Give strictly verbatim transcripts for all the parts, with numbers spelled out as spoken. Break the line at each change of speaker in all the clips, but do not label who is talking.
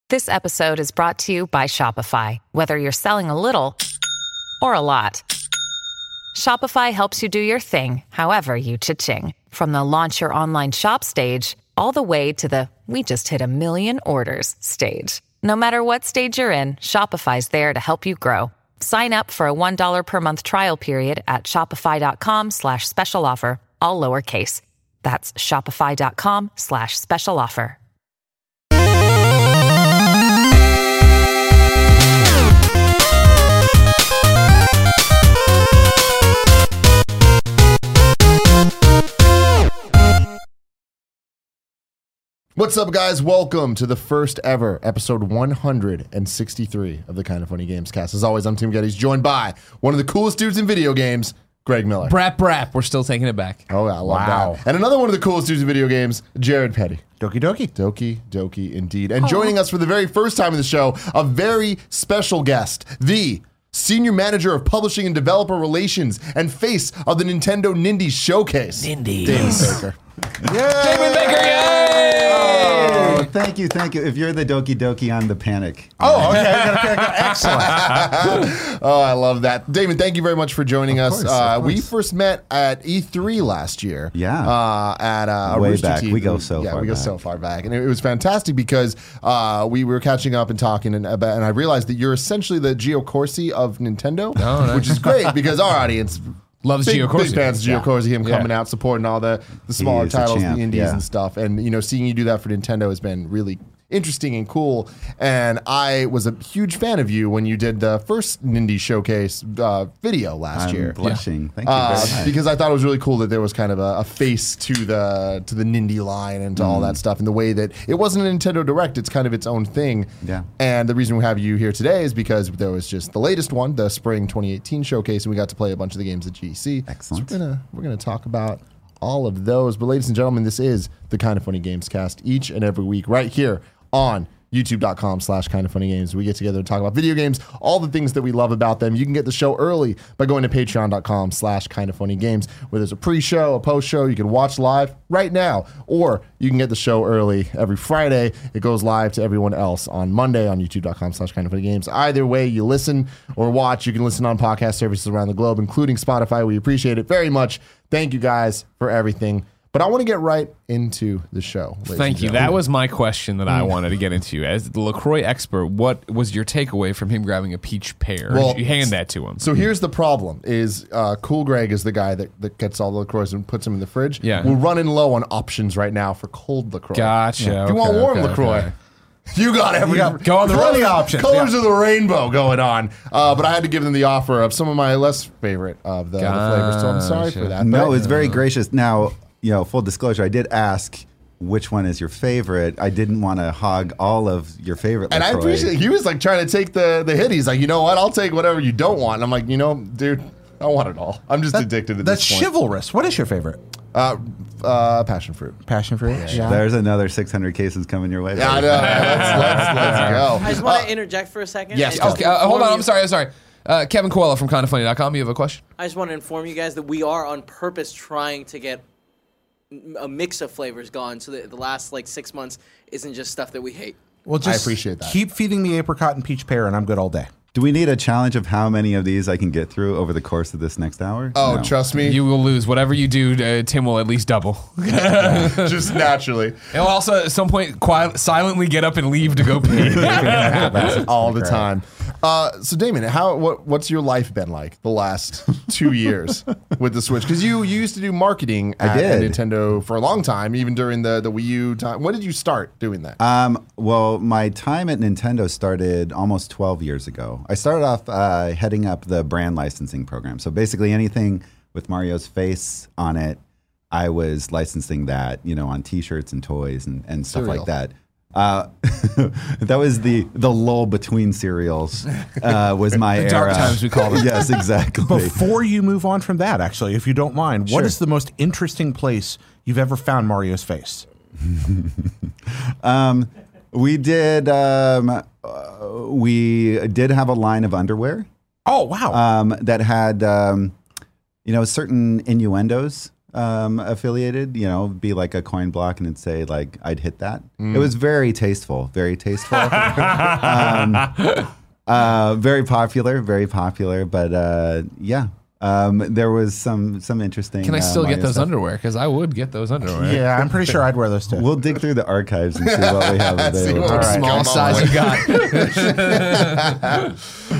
This episode is brought to you by Shopify. Whether you're selling a little or a lot, Shopify helps you do your thing, however you cha-ching. From the launch your online shop stage, all the way to the we just hit a million orders stage. No matter what stage you're in, Shopify's there to help you grow. Sign up for a one dollar per month trial period at shopify.com slash special offer, all lowercase. That's shopify.com slash special offer.
What's up, guys? Welcome to the first ever episode one hundred sixty-three of the Kind of Funny Games cast. As always, I'm Tim Geddes, joined by one of the coolest dudes in video games, Greg Miller.
Brap, brap. We're still taking it back.
Oh, I love
Wow.
that. And another one of the coolest dudes in video games, Jared Petty.
Doki doki.
Doki, doki, indeed. And joining us for the very first time in the show, a very special guest, the Senior Manager of Publishing and Developer Relations and face of the Nintendo Nindies Showcase.
Nindies.
Damon Baker.
Damon Baker, yay!
Oh, thank you, thank you. If you're the Doki Doki, I'm the Panic.
Oh, okay. Excellent.
Oh, I love that. Damon, thank you very much for joining
Of
us.
course,
uh,
of
we
course.
first met at E three last year.
Yeah.
Uh, at uh,
Way
Rooster
back.
Teeth.
We go so
yeah,
far
we go
back.
so far back. And it, it was fantastic because uh, we were catching up and talking, and, about, and I realized that you're essentially the Gio Corsi of Nintendo,
Oh, nice.
which is great because our audience
Loves
big,
Gio Corsi.
big fans of Gio
Yeah.
Corsi, him
Yeah.
coming out, supporting all the, the smaller
He's a
titles,
champ,
the indies
yeah.
and stuff. And, you know, seeing you do that for Nintendo has been really interesting and cool. And I was a huge fan of you when you did the first Nindy Showcase uh, video last
I'm
year.
blushing. Thank you
Uh,
very much.
because I thought it was really cool that there was kind of a, a face to the to the Nindy line and to all
Mm.
that stuff, and the way that it wasn't a Nintendo Direct, it's kind of its own thing.
Yeah.
And the reason we have you here today is because there was just the latest one, the Spring twenty eighteen Showcase, and we got to play a bunch of the games at G E C.
Excellent.
So we're gonna we're gonna talk about all of those. But ladies and gentlemen, this is the Kind of Funny Games cast each and every week right here on youtube.com slash kind of funny games. We get together and talk about video games, all the things that we love about them. You can get the show early by going to patreon.com slash kind of funny games, where there's a pre-show, a post-show. You can watch live right now, or you can get the show early every Friday. It goes live to everyone else on Monday on youtube.com slash kind of funny games. Either way you listen or watch, you can listen on podcast services around the globe, including Spotify. We appreciate it very much. Thank you guys for everything. But I want to get right into the show. ladies
Thank
and
you.
gentlemen.
That was my question that I wanted to get into. As the LaCroix expert, what was your takeaway from him grabbing a peach pear?
Well,
Did you hand that to him?
So here's the problem: is uh, Cool Greg is the guy that, that gets all the LaCroix and puts them in the fridge.
Yeah.
We're running low on options right now for cold LaCroix.
Gotcha.
If you want
Okay,
warm
okay,
LaCroix,
okay.
you got every
got- go on the
colors,
running options,
colors
yeah.
of the rainbow going on. Uh, but I had to give them the offer of some of my less favorite of the, the flavors. So I'm sorry for
Gotcha.
that.
No,
But-
it's very gracious. Now, you know, full disclosure, I did ask which one is your favorite. I didn't want to hog all of your favorite.
and I
LaCroix.
appreciate he was like trying to take the the hit. He's like, you know what? I'll take whatever you don't want. And I'm like, you know, dude, I want it all. I'm just addicted at
That's
this point.
chivalrous. What is your favorite?
Uh, uh, passion fruit.
Passion fruit? Yeah.
There's another six hundred cases coming your way.
Yeah, I know. let's, let's, let's go.
I just want to interject for a second.
yes,
I just
Okay, uh, hold on.
inform
I'm
you-
sorry. I'm sorry. Uh, Kevin Coelho from kind of funny dot com. You have a question?
I just want to inform you guys that we are on purpose trying to get m- a mix of flavors gone, so that the last like six months isn't just stuff that we hate.
Well, just
appreciate that.
Keep feeding me apricot and peach pear, and I'm good all day.
Do we need a challenge of how many of these I can get through over the course of this next hour?
Oh,
No.
trust me.
You will lose. Whatever you do, uh, Tim will at least double.
just naturally.
He'll also at some point quiet, silently get up and leave to go pee.
all the time. Uh, so Damon, how what what's your life been like the last two years with the Switch? Because you, you used to do marketing at,
I
at
did.
Nintendo for a long time, even during the, the Wii U time. When did you start doing that?
Um, well, my time at Nintendo started almost twelve years ago. I started off uh, heading up the brand licensing program. So basically anything with Mario's face on it, I was licensing that, you know, on T-shirts and toys and, and stuff
Cereal.
like that. Uh, that was the the lull between cereals. Uh, was my
The
era.
dark times, we call them.
Yes, exactly.
Before you move on from that, actually, if you don't mind, what
Sure.
is the most interesting place you've ever found Mario's face?
Um, we did. Um, uh, we did have a line of underwear
Oh, wow.
um, that had, um, you know, certain innuendos um, affiliated, you know, be like a coin block and it'd say like I'd hit that. Mm. It was very tasteful, very tasteful. um, uh, very popular, very popular. But uh, yeah, um, there was some some interesting.
Can I still
uh,
get those
stuff.
underwear? Because I would get those underwear.
Yeah, I'm pretty sure I'd wear those too.
We'll dig through the archives and see what we have available.
what
All right.
Small size you got.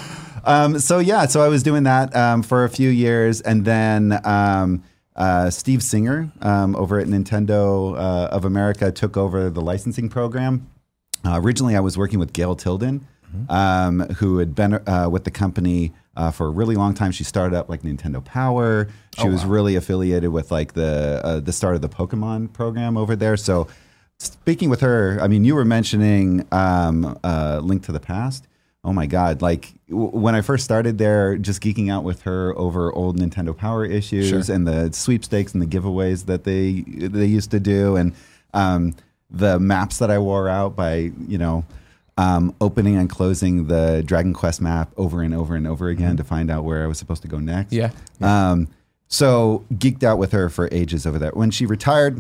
Um, so yeah, so I was doing that um, for a few years, and then um, uh, Steve Singer um, over at Nintendo uh, of America took over the licensing program. Uh, originally, I was working with Gail Tilden, mm-hmm. um, who had been uh, with the company uh, for a really long time. She started up like Nintendo Power. She
Oh,
was
wow.
really affiliated with like the uh, the start of the Pokemon program over there. So speaking with her, I mean, you were mentioning um, uh, Link to the Past. Oh my God. Like w- when I first started there, just geeking out with her over old Nintendo Power issues
Sure.
and the sweepstakes and the giveaways that they they used to do. And um, the maps that I wore out by, you know, um, opening and closing the Dragon Quest map over and over and over again mm-hmm. to find out where I was supposed to go next.
Yeah.
Um, so geeked out with her for ages over there. When she retired,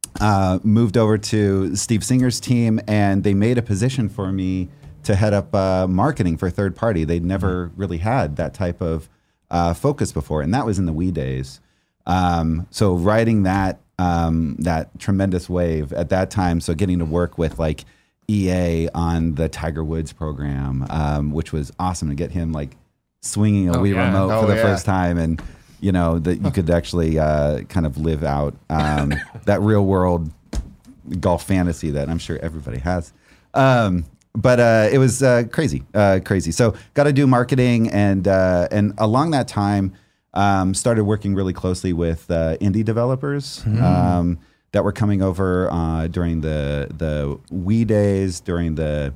uh, moved over to Steve Singer's team, and they made a position for me to head up uh, marketing for third party. They'd never really had that type of uh, focus before, and that was in the Wii days. Um, so riding that um, that tremendous wave at that time, so getting to work with like E A on the Tiger Woods program, um, which was awesome to get him like swinging a
Oh,
Wii
yeah.
remote
Oh,
for the
yeah.
first time, and you know that you could actually uh, kind of live out um, that real world golf fantasy that I'm sure everybody has. Um, But uh, it was uh, crazy, uh, crazy. So got to do marketing, and uh, and along that time, um, started working really closely with uh, indie developers mm. um, that were coming over uh, during the the Wii days, during the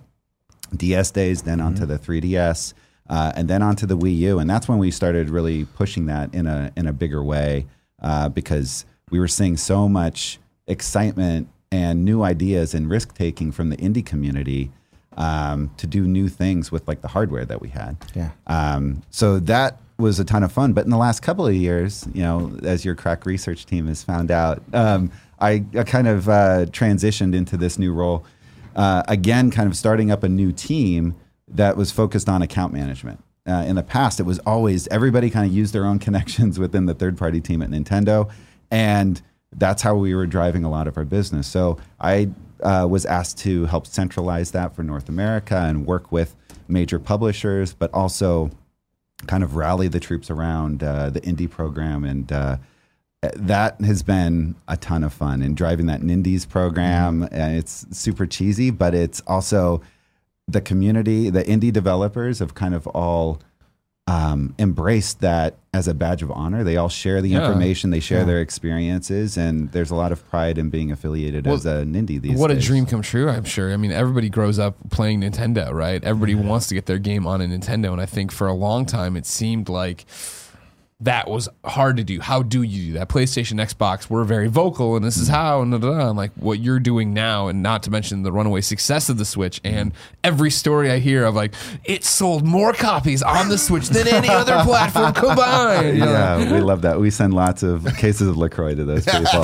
D S days, then onto mm. the three D S, uh, and then onto the Wii U, and that's when we started really pushing that in a in a bigger way uh, because we were seeing so much excitement and new ideas and risk taking from the indie community. Um, to do new things with like the hardware that we had.
Yeah.
Um, so that was a ton of fun. But in the last couple of years, you know, as your crack research team has found out, um, I, I kind of uh, transitioned into this new role. Uh, again, kind of starting up a new team that was focused on account management. Uh, in the past, it was always everybody kind of used their own connections within the third-party team at Nintendo, and that's how we were driving a lot of our business. So I uh, was asked to help centralize that for North America and work with major publishers, but also kind of rally the troops around uh, the indie program. And uh, that has been a ton of fun. And driving that Nindies program, mm-hmm. and it's super cheesy, but it's also the community, the indie developers have kind of all um, embraced that as a badge of honor. They all share the
Yeah.
information, they share
Yeah.
their experiences, and there's a lot of pride in being affiliated
Well,
as a Nindy these
What
days.
a dream come true, I'm sure. I mean, everybody grows up playing Nintendo, right? Everybody wants to get their game on a Nintendo. And I think for a long time, it seemed like that was hard to do. How do you do that? PlayStation, Xbox, we're very vocal, and this is how, and, da, da, da. And like what you're doing now, and not to mention the runaway success of the Switch, and every story I hear of like, it sold more copies on the Switch than any other platform combined. You know?
Yeah, we love that. We send lots of cases of LaCroix to those people.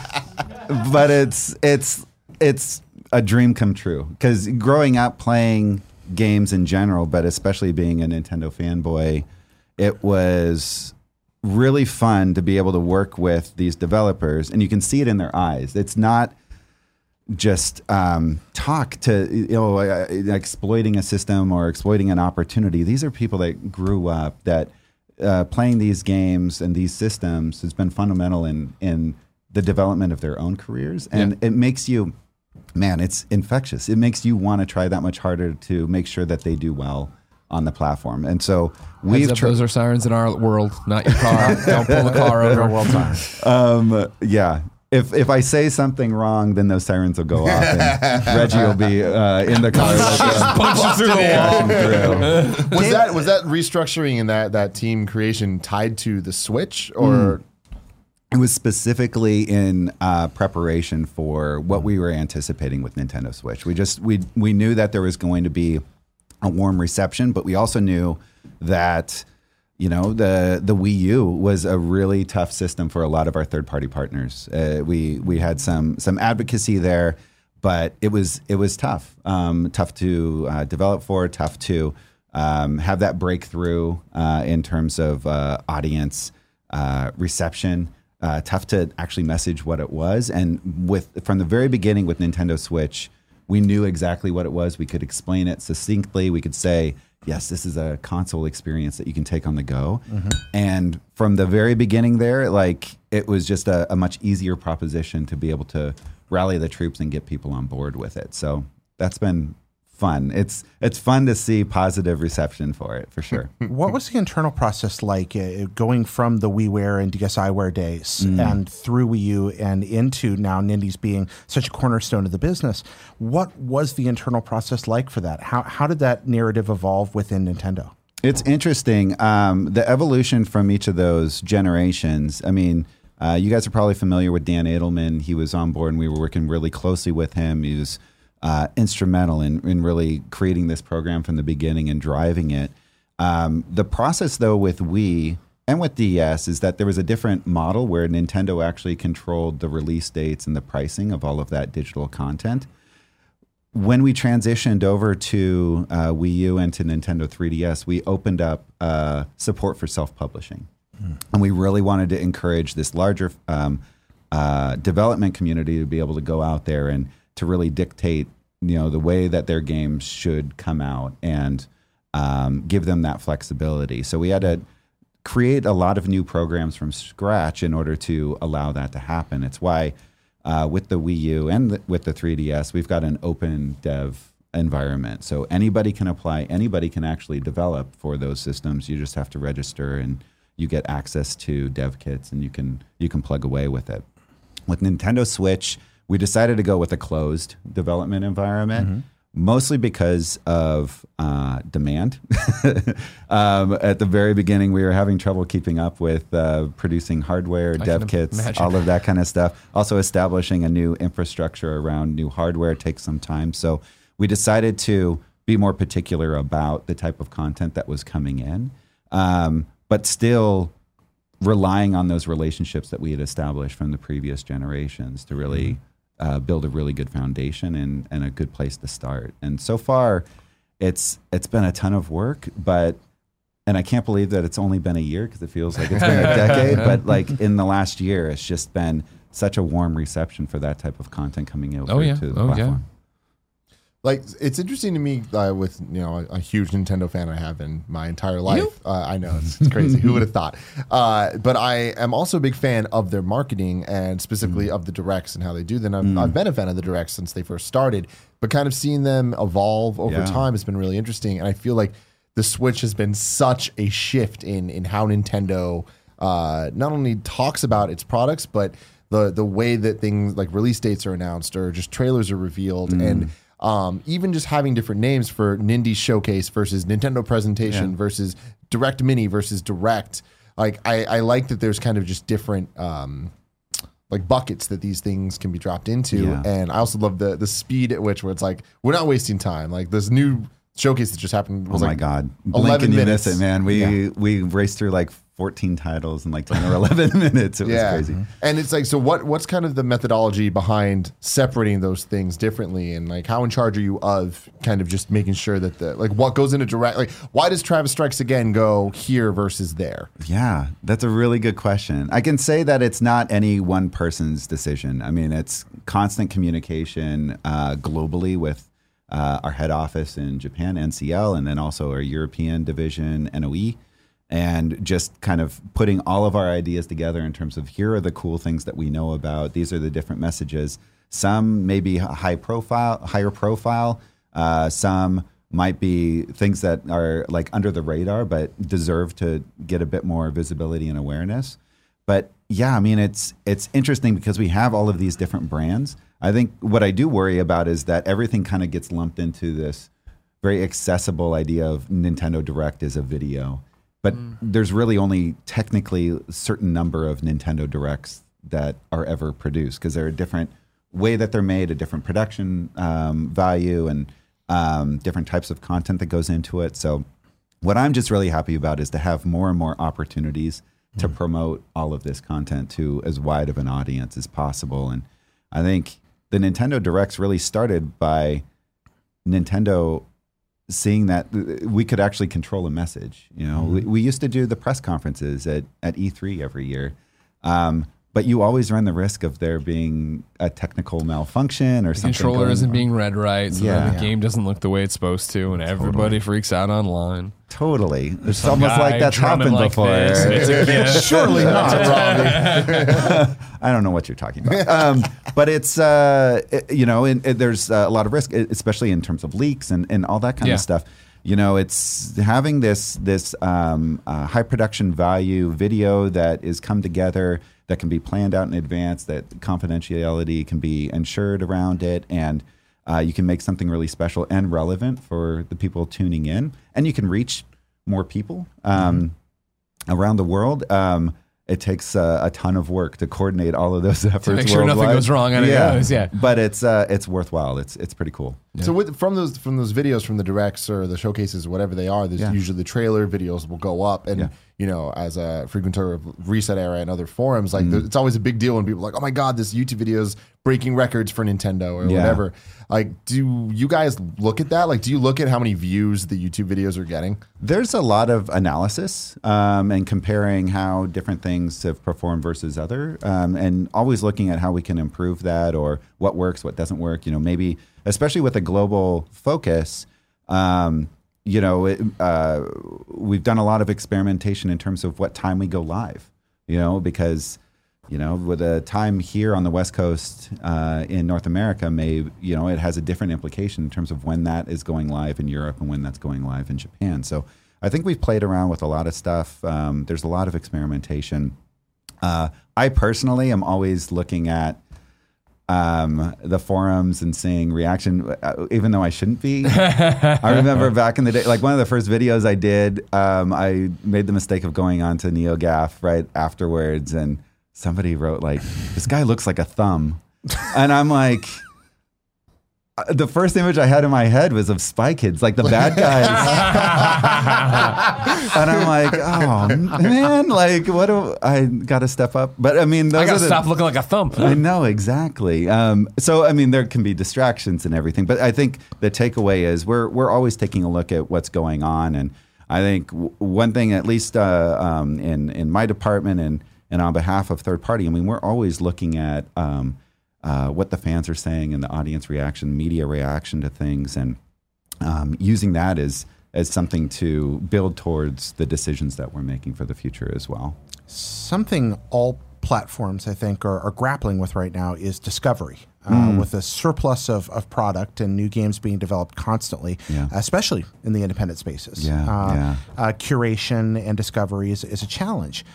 But it's it's it's a dream come true, because growing up playing games in general, but especially being a Nintendo fanboy, it was really fun to be able to work with these developers, and you can see it in their eyes. It's not just um, talk to, you know, uh, exploiting a system or exploiting an opportunity. These are people that grew up, that uh, playing these games and these systems has been fundamental in in the development of their own careers, and
Yeah.
it makes you, man, it's infectious. It makes you want to try that much harder to make sure that they do well on the platform. And so we've
Heads up,
tried.
those are sirens in our world, not your car. Don't pull the car over.
Well done.
Um, yeah. If if I say something wrong, then those sirens will go off, and Reggie will be uh, in the car. With, uh,
Punches through the wall.
Was that was that restructuring and that that team creation tied to the Switch, or
It was specifically in uh, preparation for what we were anticipating with Nintendo Switch. We just we we knew that there was going to be a warm reception, but we also knew that you know, the the Wii U was a really tough system for a lot of our third party partners. Uh, we we had some some advocacy there, but it was it was tough, um, tough to uh, develop for, tough to um, have that breakthrough uh, in terms of uh, audience uh, reception. Uh, tough to actually message what it was. And with from the very beginning with Nintendo Switch, we knew exactly what it was. We could explain it succinctly. We could say, yes, this is a console experience that you can take on the go. Mm-hmm. And from the very beginning there, like it was just a, a much easier proposition to be able to rally the troops and get people on board with it. So that's been fun. It's it's fun to see positive reception for it, for sure.
What was the internal process like uh, going from the WiiWare and D S iWare days mm. and through Wii U and into now Nindies being such a cornerstone of the business? What was the internal process like for that? How how did that narrative evolve within Nintendo?
It's interesting. Um, the evolution from each of those generations, I mean, uh, you guys are probably familiar with Dan Edelman. He was on board and we were working really closely with him. He was Uh, instrumental in, in really creating this program from the beginning and driving it. Um, the process, though, with Wii and with D S is that there was a different model where Nintendo actually controlled the release dates and the pricing of all of that digital content. When we transitioned over to uh, Wii U and to Nintendo three D S, we opened up uh, support for self-publishing. Mm. And we really wanted to encourage this larger um, uh, development community to be able to go out there and to really dictate, you know, the way that their games should come out and um, give them that flexibility. So we had to create a lot of new programs from scratch in order to allow that to happen. It's why uh, with the Wii U and the, with the three D S, we've got an open dev environment. So anybody can apply, anybody can actually develop for those systems. You just have to register and you get access to dev kits and you can you can plug away with it. With Nintendo Switch, we decided to go with a closed development environment, mm-hmm. mostly because of uh, demand. um, at the very beginning, we were having trouble keeping up with uh, producing hardware, I dev kits, imagine. all of that kind of stuff. Also, establishing a new infrastructure around new hardware takes some time. So we decided to be more particular about the type of content that was coming in, um, but still relying on those relationships that we had established from the previous generations to really mm-hmm. Uh, build a really good foundation and, and a good place to start. And so far, it's it's been a ton of work, but and I can't believe that it's only been a year because it feels like it's been a decade. But like in the last year, it's just been such a warm reception for that type of content coming over
oh, yeah.
to the
oh,
platform.
Yeah.
Like, it's interesting to me uh, with, you know, a, a huge Nintendo fan I have in my entire life. Uh, I know, it's, it's crazy. Who would have thought? Uh, but I am also a big fan of their marketing and specifically mm. of the directs and how they do them. I've, mm. I've been a fan of the directs since they first started, but kind of seeing them evolve over yeah. time has been really interesting. And I feel like the Switch has been such a shift in, in how Nintendo uh, not only talks about its products, but the, the way that things like release dates are announced or just trailers are revealed. Mm. And Um, even just having different names for Nindies Showcase versus Nintendo Presentation yeah. versus Direct Mini versus Direct. Like, I, I like that there's kind of just different um, like buckets that these things can be dropped into. Yeah. And I also love the the speed at which where it's like, we're not wasting time. Like, this new showcase that just happened was
oh my
like
God. Blink and you miss it, man. We, yeah. we raced through like fourteen titles in like ten or eleven minutes. It was yeah. crazy.
And it's like, so what? What's kind of the methodology behind separating those things differently, and like how in charge are you of kind of just making sure that the like what goes into direct? Like, why does Travis Strikes Again go here versus there?
Yeah, that's a really good question. I can say that it's not any one person's decision. I mean, it's constant communication uh, globally with uh, our head office in Japan, N C L, and then also our European division, N O E. And just kind of putting all of our ideas together in terms of here are the cool things that we know about. These are the different messages. Some may be high profile, higher profile. Uh, some might be things that are like under the radar, but deserve to get a bit more visibility and awareness. But yeah, I mean, it's it's interesting because we have all of these different brands. I think what I do worry about is that everything kind of gets lumped into this very accessible idea of Nintendo Direct as a video. But mm. there's really only technically a certain number of Nintendo Directs that are ever produced because they're a different way that they're made, a different production um, value, and um, different types of content that goes into it. So what I'm just really happy about is to have more and more opportunities to promote all of this content to as wide of an audience as possible. And I think the Nintendo Directs really started by Nintendo seeing that we could actually control a message. You know, mm-hmm. we, we used to do the press conferences at, at E three every year. Um, But you always run the risk of there being a technical malfunction or
the
something.
Controller isn't
on.
being read right, so
Yeah.
then the
Yeah.
game doesn't look the way it's supposed to, and everybody freaks out online.
Totally. It's
Some
almost
guy
like that's
drumming
happened
like
before.
this, and it's a gift.
Surely not, Robbie.
I don't know what you're talking about. Um, but it's, uh, it- you know, it, it, there's uh, a lot of risk, especially in terms of leaks and, and all that kind
Yeah.
of stuff. You know, it's having this this um, uh, high production value video that is come together, that can be planned out in advance, that confidentiality can be ensured around it, and uh, you can make something really special and relevant for the people tuning in, and you can reach more people um, mm-hmm. around the world. Um, it takes uh, a ton of work to coordinate all of those efforts.
To make sure
worldwide.
nothing goes wrong and it
yeah.
goes, yeah.
But it's uh, it's worthwhile. It's it's pretty cool.
So with, from those from those videos from the directs or the showcases, whatever they are, there's
Yeah.
usually the trailer videos will go up, and
Yeah.
you know, as a frequenter of Reset Era and other forums,
Mm-hmm.
like there- it's always a big deal when people are like, oh my god, this YouTube video is breaking records for Nintendo or
Yeah.
whatever. Like, do you guys look at that? Like, do you look at how many views the YouTube videos are getting?
There's a lot of analysis um, and comparing how different things have performed versus other, um, and always looking at how we can improve that or what works, what doesn't work. You know, maybe especially with a global focus. Um, you know, it, uh, we've done a lot of experimentation in terms of what time we go live. You know, because you know, with a time here on the West Coast uh, in North America, may you know, it has a different implication in terms of when that is going live in Europe and when that's going live in Japan. So I think we've played around with a lot of stuff. Um, there's a lot of experimentation. Uh, I personally am always looking at um, the forums and seeing reaction, uh, even though I shouldn't be. I remember back in the day, like one of the first videos I did, um, I made the mistake of going on to NeoGAF right afterwards, and somebody wrote like, this guy looks like a thumb. And I'm like, the first image I had in my head was of Spy Kids, like the bad guys. And I'm like, oh man, like what do I got to step up? But I mean, those
I gotta
are the,
stop looking like a thumb.
I know, exactly. Um, so, I mean, there can be distractions and everything, but I think the takeaway is we're we're always taking a look at what's going on. And I think w- one thing, at least uh, um, in, in my department and, and on behalf of third party, I mean, we're always looking at um, uh, what the fans are saying and the audience reaction, media reaction to things, and um, using that as, as something to build towards the decisions that we're making for the future as well.
Something all platforms, I think, are, are grappling with right now is discovery. Uh, with a surplus of, of product and new games being developed constantly,
Yeah.
especially in the independent spaces.
Yeah,
uh,
yeah.
Uh, curation and discovery is, is a challenge.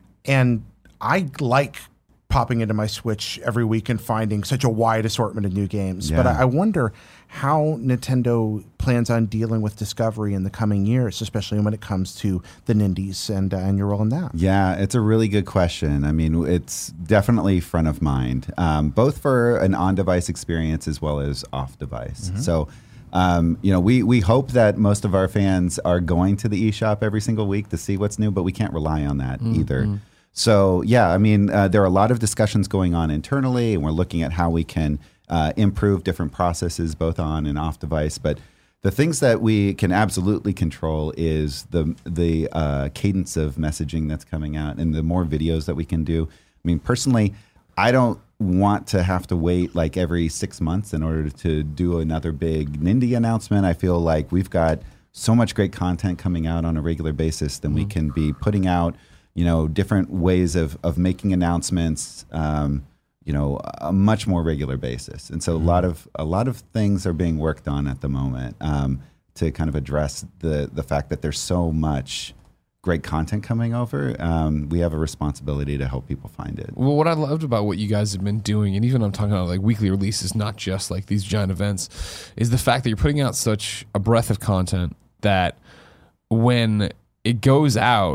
And I like popping into my Switch every week and finding such a wide assortment of new games. But
Yeah.
I, I wonder how Nintendo plans on dealing with discovery in the coming years, especially when it comes to the Nindies and, uh, and your role in that.
Yeah, it's a really good question. I mean, it's definitely front of mind, um, both for an on-device experience as well as off-device.
Mm-hmm.
So, um, you know, we we hope that most of our fans are going to the eShop every single week to see what's new, but we can't rely on that
Mm-hmm.
either. So, yeah, I mean, uh, there are a lot of discussions going on internally, and we're looking at how we can uh, improve different processes, both on and off device. But the things that we can absolutely control is the the uh, cadence of messaging that's coming out, and the more videos that we can do. I mean, personally, I don't want to have to wait like every six months in order to do another big Nindy announcement. I feel like we've got so much great content coming out on a regular basis than we can be putting out, you know, different ways of, of making announcements, um, you know, a much more regular basis. And so a lot of a lot of things are being worked on at the moment um, to kind of address the the fact that there's so much great content coming over. Um, we have a responsibility to help people find it.
Well, what I loved about what you guys have been doing, and even I'm talking about like weekly releases, not just like these giant events, is the fact that you're putting out such a breadth of content that when it goes out,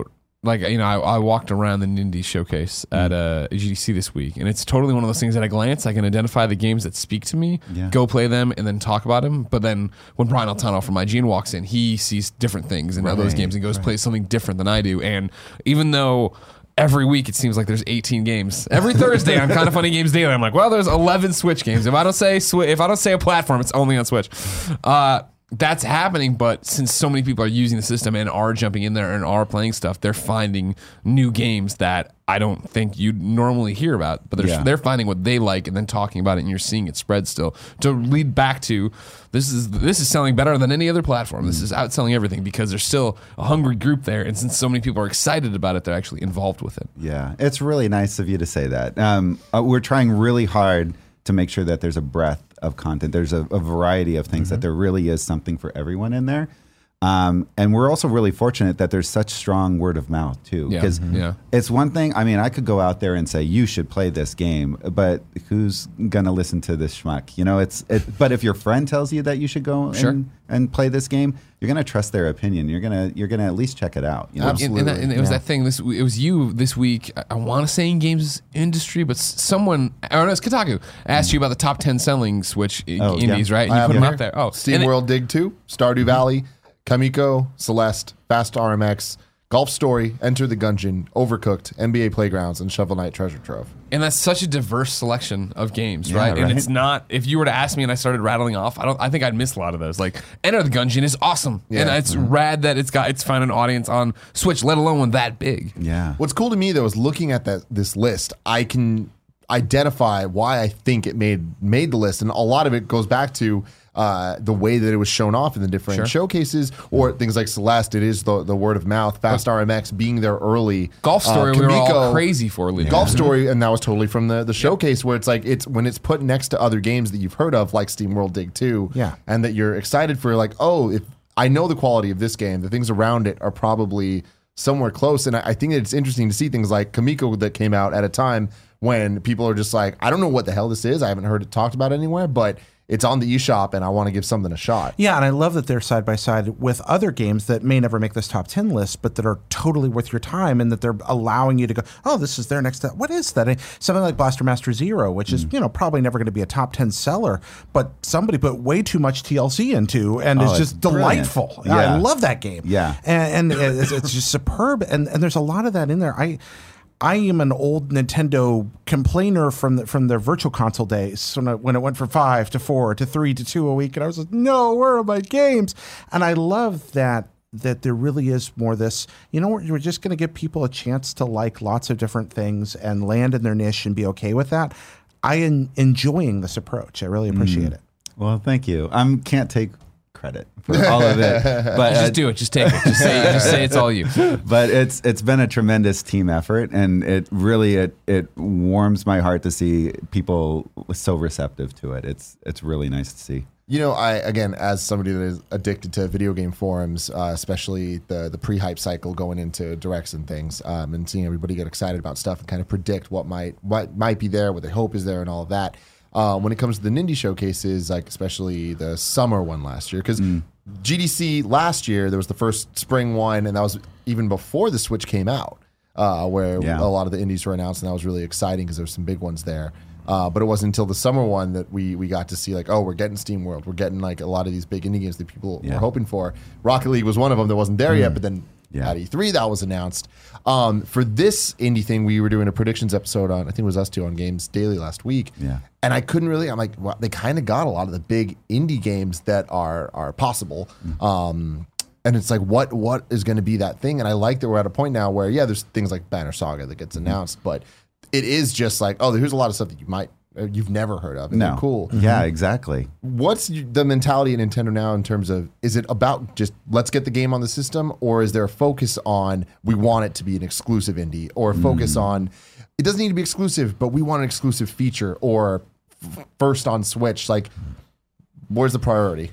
like, you know, I, I walked around the Nindy showcase at uh, G D C this week, and it's totally one of those things at a glance. I can identify the games that speak to me,
Yeah.
go play them, and then talk about them. But then when Brian Altano from I G N walks in, he sees different things in those
Right,
games and goes plays something different than I do. And even though every week it seems like there's eighteen games, every Thursday on Kind of Funny Games Daily, I'm like, well, there's eleven Switch games. If I don't say Swi- if I don't say a platform, it's only on Switch. Uh, That's happening, but since so many people are using the system and are jumping in there and are playing stuff, they're finding new games that I don't think you'd normally hear about. But they're,
Yeah.
they're finding what they like and then talking about it, and you're seeing it spread still. To lead back to this is this is selling better than any other platform. This is outselling everything because there's still a hungry group there, and since so many people are excited about it, they're actually involved with it.
Yeah, it's really nice of you to say that. Um, uh, we're trying really hard to make sure that there's a breadth of content. There's a, a variety of things, that there really is something for everyone in there. Um, and we're also really fortunate that there's such strong word of mouth too.
Yeah.
Because
Mhm. Yeah.
it's one thing, I mean, I could go out there and say, you should play this game, but who's going to listen to this schmuck? You know, it's, it, but if your friend tells you that you should go
Sure.
and, and play this game, you're going to trust their opinion. You're going to, you're going to at least check it out. You know?
And, and, that, and it was that thing. This it was you this week. I, I want to say in games industry, but s- someone, or no, it's Kotaku asked you about the top ten selling Switch i-
Oh,
indies,
yeah.
right? And
I
you
have
put
them
them
here.
up there. Oh,
Steam
and it-
World Dig two, Stardew Valley, Kamiko, Celeste, Fast R M X, Golf Story, Enter the Gungeon, Overcooked, N B A Playgrounds, and Shovel Knight Treasure Trove.
And that's such a diverse selection of games,
Yeah,
right? And
right.
it's not. If you were to ask me and I started rattling off, I don't. I think I'd miss a lot of those. Like Enter the Gungeon is awesome, and
Yeah.
it's rad that it's got it's found an audience on Switch, let alone one that big.
Yeah.
What's cool to me though is looking at that this list, I can identify why I think it made made the list, and a lot of it goes back to uh, the way that it was shown off in the different
Sure.
showcases, or things like Celeste. It is the the word of mouth. Fast R M X being there early.
Golf Story,
Uh,
we were all
Kamiko-
crazy for. Leading
Golf
up to.
Story, and that was totally from the, the showcase where it's like it's when it's put next to other games that you've heard of, like Steam World Dig two,
Yeah.
and that you're excited for, like, oh, if I know the quality of this game, the things around it are probably somewhere close, and I, I think that it's interesting to see things like Kamiko that came out at a time when people are just like, I don't know what the hell this is, I haven't heard it talked about anywhere, but it's on the eShop, and I want to give something a shot.
Yeah, and I love that they're side by side with other games that may never make this top ten list, but that are totally worth your time, and that they're allowing you to go, oh, this is their next step. What is that? Something like Blaster Master Zero, which is, you know, probably never going to be a top ten seller, but somebody put way too much T L C into, and
Oh,
it's
it's
just
brilliant.
delightful.
Yeah.
I love that game.
Yeah.
And, and it's, it's just superb, and, and there's a lot of that in there. I I am an old Nintendo complainer from the, from their Virtual Console days when, I, when it went from five to four to three to two a week, and I was like, no, where are my games? And I love that that there really is more this, you know, we're, we're just going to give people a chance to like lots of different things and land in their niche and be okay with that. I am enjoying this approach. I really appreciate it.
Well, thank you. I can't take credit for all of it, but
Just
uh,
do it. Just take it. Just say. Just say it's all you.
but it's it's been a tremendous team effort, and it really it it warms my heart to see people so receptive to it. It's it's really nice to see.
You know, I again, as somebody that is addicted to video game forums, uh, especially the the pre-hype cycle going into directs and things, um, and seeing everybody get excited about stuff and kind of predict what might what might be there, what they hope is there, and all of that. Uh, when it comes to the Nindy showcases, like especially the summer one last year, because G D C last year there was the first spring one, and that was even before the Switch came out, uh, where
Yeah.
a lot of the indies were announced, and that was really exciting because there were some big ones there. Uh, but it wasn't until the summer one that we we got to see, like, oh, we're getting Steam World, we're getting like a lot of these big indie games that people
Yeah.
were hoping for. Rocket League was one of them that wasn't there yet, but then
Yeah.
at E three that was announced. Um, for this indie thing, we were doing a predictions episode on, I think it was us two on Games Daily last week.
Yeah.
And I couldn't really, I'm like, well, they kind of got a lot of the big indie games that are are possible. Um, and it's like, what what is going to be that thing? And I like that we're at a point now where, yeah, there's things like Banner Saga that gets announced, but it is just like, oh, here's a lot of stuff that you might, uh, you've never heard of. And
No,
they're cool.
Yeah, exactly.
What's the mentality of Nintendo now in terms of, is it about just let's get the game on the system, or is there a focus on we want it to be an exclusive indie, or a focus on it doesn't need to be exclusive, but we want an exclusive feature, or f- first on Switch? Like, where's the priority?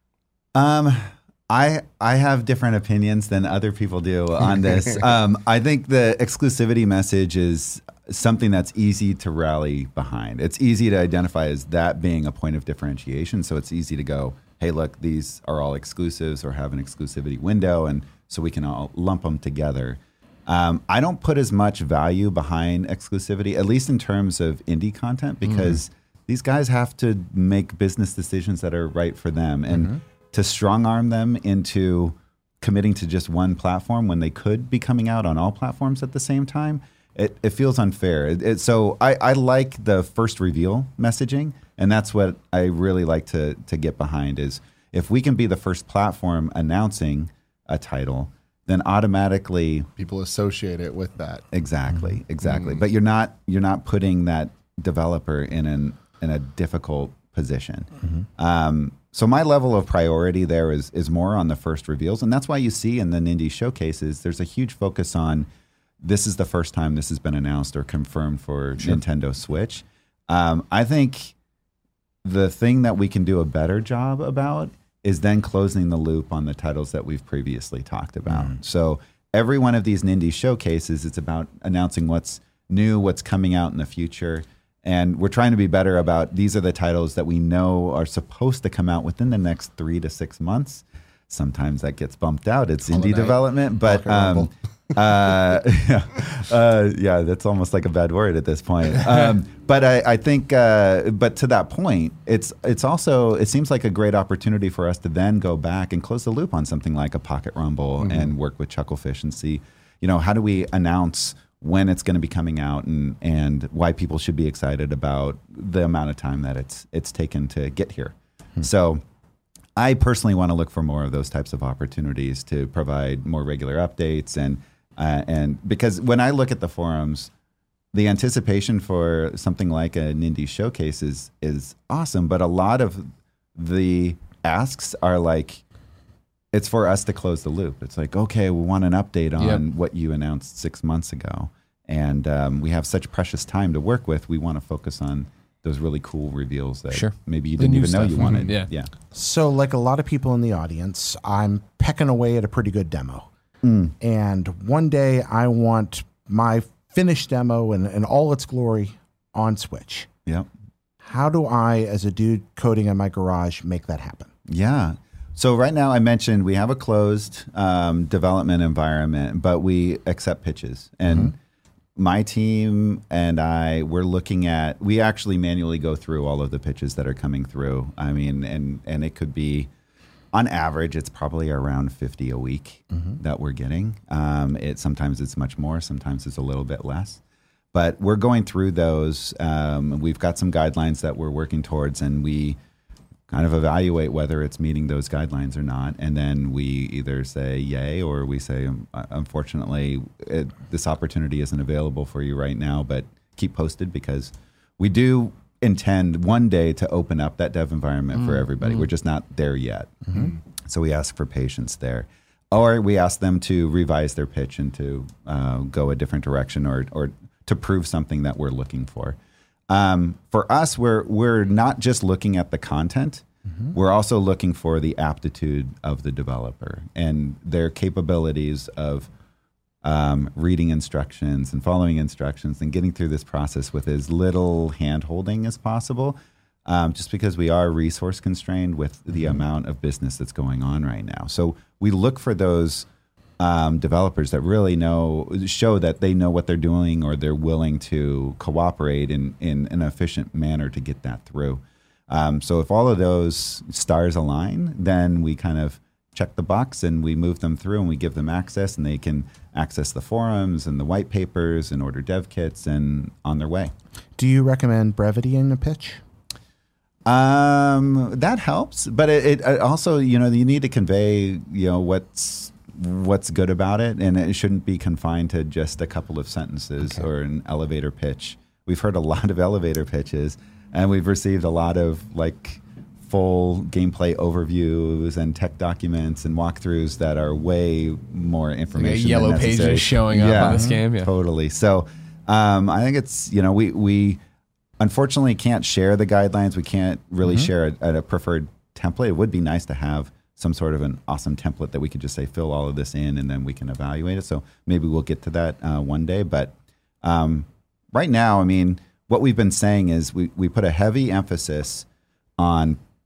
Um, I I have different opinions than other people do on this. um, I think the exclusivity message is something that's easy to rally behind. It's easy to identify as that being a point of differentiation. So it's easy to go, hey, look, these are all exclusives or have an exclusivity window, and so we can all lump them together. Um, I don't put as much value behind exclusivity, at least in terms of indie content, because mm-hmm. these guys have to make business decisions that are right for them. And mm-hmm. to strong arm them into committing to just one platform when they could be coming out on all platforms at the same time, it, it feels unfair. It, it, so I, I like the first reveal messaging, and that's what I really like to to get behind is if we can be the first platform announcing a title, then automatically
people associate it with that.
Exactly,
Mm-hmm.
exactly.
Mm-hmm.
But you're not you're not putting that developer in an in a difficult position. Mm-hmm. Um, so my level of priority there is is more on the first reveals, and that's why you see in the Nindy showcases there's a huge focus on this is the first time this has been announced or confirmed for sure. Nintendo Switch. Um, I think the thing that we can do a better job about is then closing the loop on the titles that we've previously talked about. Mm. So every one of these Nindy showcases, it's about announcing what's new, what's coming out in the future. And we're trying to be better about these are the titles that we know are supposed to come out within the next three to six months. Sometimes that gets bumped out. It's indie development, but um, uh, yeah, uh, yeah, that's almost like a bad word at this point. Um, but I, I think, uh, but to that point, it's it's also it seems like a great opportunity for us to then go back and close the loop on something like a Pocket Rumble mm-hmm. and work with Chucklefish and see, you know, how do we announce when it's going to be coming out and and why people should be excited about the amount of time that it's it's taken to get here. Mm-hmm. So I personally want to look for more of those types of opportunities to provide more regular updates and uh, and because when I look at the forums, the anticipation for something like a Nindy showcase is is awesome, but a lot of the asks are like, it's for us to close the loop. It's like, okay, we want an update on yep. what you announced six months ago, and um, we have such precious time to work with. We want to focus on those really cool reveals that
sure.
maybe you didn't even know
stuff.
you wanted.
Mm-hmm. Yeah.
yeah.
So like a lot of people in the audience, I'm pecking away at a pretty good demo.
Mm.
And one day I want my finished demo and, and all its glory on Switch.
Yep.
How do I, as a dude coding in my garage, make that happen?
Yeah. So right now I mentioned we have a closed um, development environment, but we accept pitches. And mm-hmm. my team and I, we're looking at, we actually manually go through all of the pitches that are coming through. I mean, and, and it could be, on average, it's probably around fifty a week mm-hmm. that we're getting. Um, it sometimes it's much more, sometimes it's a little bit less. But we're going through those. Um, we've got some guidelines that we're working towards, and we kind of evaluate whether it's meeting those guidelines or not. And then we either say yay or we say, unfortunately, it, this opportunity isn't available for you right now, but keep posted because we do intend one day to open up that dev environment mm, for everybody. Mm. We're just not there yet. Mm-hmm. So we ask for patience there. Or we ask them to revise their pitch and to uh, go a different direction or, or to prove something that we're looking for. Um, for us, we're we're not just looking at the content. Mm-hmm. We're also looking for the aptitude of the developer and their capabilities of um, reading instructions and following instructions and getting through this process with as little hand-holding as possible, um, just because we are resource constrained with the mm-hmm. amount of business that's going on right now. So we look for those Um, developers that really know, show that they know what they're doing or they're willing to cooperate in, in an efficient manner to get that through. Um, so if all of those stars align, then we kind of check the box and we move them through and we give them access and they can access the forums and the white papers and order dev kits and on their way.
Do you recommend brevity in a pitch?
Um, that helps, but it, it also, you know, you need to convey, you know, what's, what's good about it, and it shouldn't be confined to just a couple of sentences okay. or an elevator pitch. We've heard a lot of elevator pitches, and we've received a lot of like full gameplay overviews and tech documents and walkthroughs that are way more information.
Like yellow
than necessary.
pages showing up
yeah,
on this game. Yeah,
totally. So um, I think it's, you know, we we unfortunately can't share the guidelines. We can't really mm-hmm. share a, a preferred template. It would be nice to have some sort of an awesome template that we could just say, fill all of this in and then we can evaluate it. So maybe we'll get to that uh, one day. But um, right now, I mean, what we've been saying is we, we put a heavy emphasis on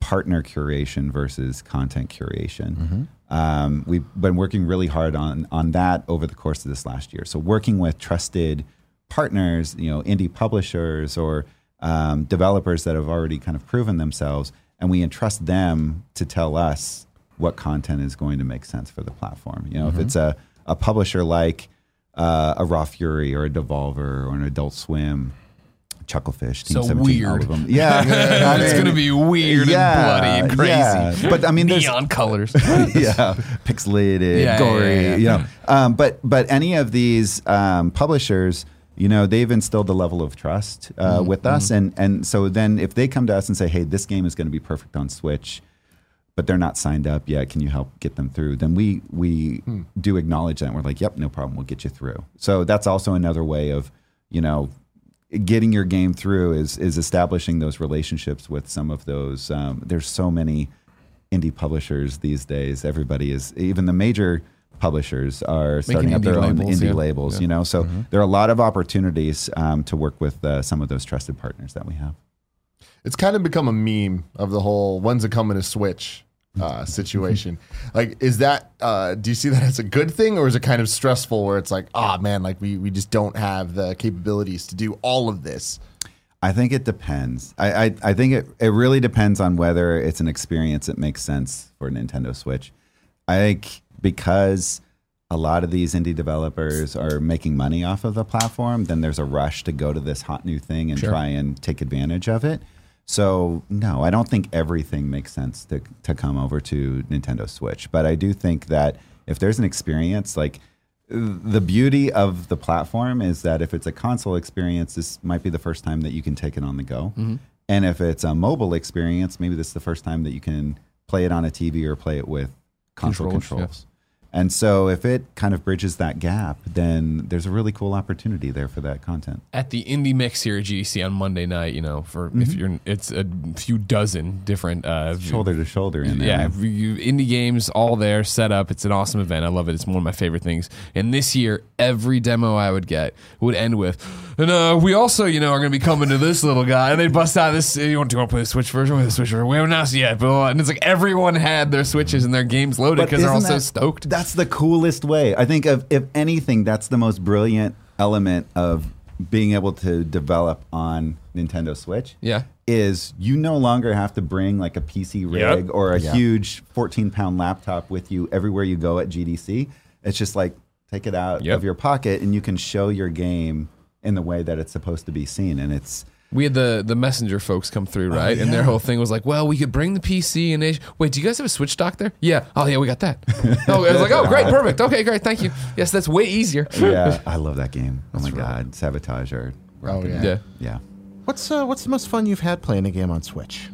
partner curation versus content curation. Um, we've been working really hard on on that over the course of this last year. So working with trusted partners, you know, indie publishers or um, developers that have already kind of proven themselves, and we entrust them to tell us what content is going to make sense for the platform. You know, mm-hmm. if it's a, a publisher like uh, a Raw Fury or a Devolver or an Adult Swim, Chucklefish, Team
so
seventeen, all
weird.
of them. Yeah, I
it's
mean,
going to be weird
yeah,
and bloody and crazy.
Yeah. But I mean, there's
neon colors.
yeah, pixelated,
Yeah,
gory.
yeah, yeah, yeah.
You know, um, but but any of these um, publishers, you know, they've instilled a level of trust uh, mm-hmm. with us, and and so then if they come to us and say, hey, this game is going to be perfect on Switch, but they're not signed up yet, can you help get them through? Then we we hmm. do acknowledge that. And we're like, yep, no problem, we'll get you through. So that's also another way of, you know, getting your game through is is establishing those relationships with some of those. Um, there's so many indie publishers these days. Everybody is, even the major publishers are starting
Making
up their
indie
own
labels,
indie
yeah.
labels.
Yeah.
You know, so
Mm-hmm.
there are a lot of opportunities um, to work with uh, some of those trusted partners that we have.
It's kind of become a meme of the whole when's it coming to Switch uh, situation. Like, is that, uh, do you see that as a good thing, or is it kind of stressful where it's like, ah, man, like we, we just don't have the capabilities to do all of this?
I think it depends. I, I, I think it, it really depends on whether it's an experience that makes sense for Nintendo Switch. I think because a lot of these indie developers are making money off of the platform, then there's a rush to go to this hot new thing and
Sure.
try and take advantage of it. So no, I don't think everything makes sense to to come over to Nintendo Switch. But I do think that if there's an experience, like the beauty of the platform is that if it's a console experience, this might be the first time that you can take it on the go. Mm-hmm. And if it's a mobile experience, maybe this is the first time that you can play it on a T V or play it with console
Controls,
controls. And so if it kind of bridges that gap, then there's a really cool opportunity there for that content.
At the Indie Mix here at G D C on Monday night, you know, for if you're, it's a few dozen different uh,
Shoulder to shoulder in there.
Yeah,
man.
you, indie games all there set up. It's an awesome event. I love it. It's one of my favorite things. And this year, every demo I would get would end with, and uh, we also, you know, are going to be coming to this little guy, and they bust out this. You want to, want to play the Switch version? With the Switch version, we haven't announced it yet, but and it's like everyone had their Switches and their games loaded
But
because they're all
isn't
so
that-
stoked.
That's the coolest way. I think of, if anything, that's the most brilliant element of being able to develop on Nintendo Switch.
Yeah.
Is you no longer have to bring like a P C rig
Yep.
or a
Yeah.
huge fourteen pound laptop with you everywhere you go at G D C. It's just like take it out
Yep.
of your pocket and you can show your game in the way that it's supposed to be seen. And it's
We had the the Messenger folks come through, right? And their whole thing was like, well, we could bring the P C and they, wait, do you guys have a Switch dock there? Yeah. Oh, yeah, we got that. Oh, I was like, oh, great, perfect. Okay, great, thank you. Yes, that's way easier.
yeah, I love that game. Oh my god, Sabotage are
Oh, yeah.
Yeah.
yeah.
What's uh, what's the most fun you've had playing a game on Switch?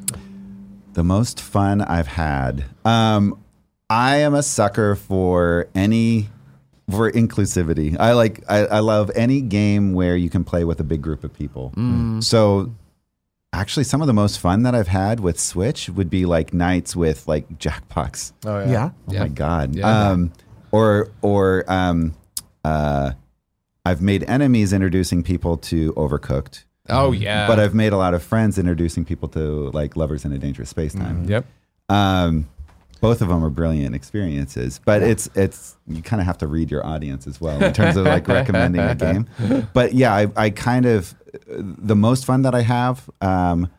The most fun I've had. Um, I am a sucker for any for inclusivity. I like. I, I love any game where you can play with a big group of people. So, actually, some of the most fun that I've had with Switch would be like nights with like Jackbox.
Oh,
Yeah.
yeah.
Oh
Yeah.
my god.
Yeah.
Um, or or um, uh, I've made enemies introducing people to Overcooked.
Oh, yeah.
But I've made a lot of friends introducing people to like Lovers in a Dangerous Space Time.
Yep.
Um, both of them are brilliant experiences, but it's it's you kind of have to read your audience as well in terms of like recommending a game. But yeah, I, I kind of the most fun that I have um,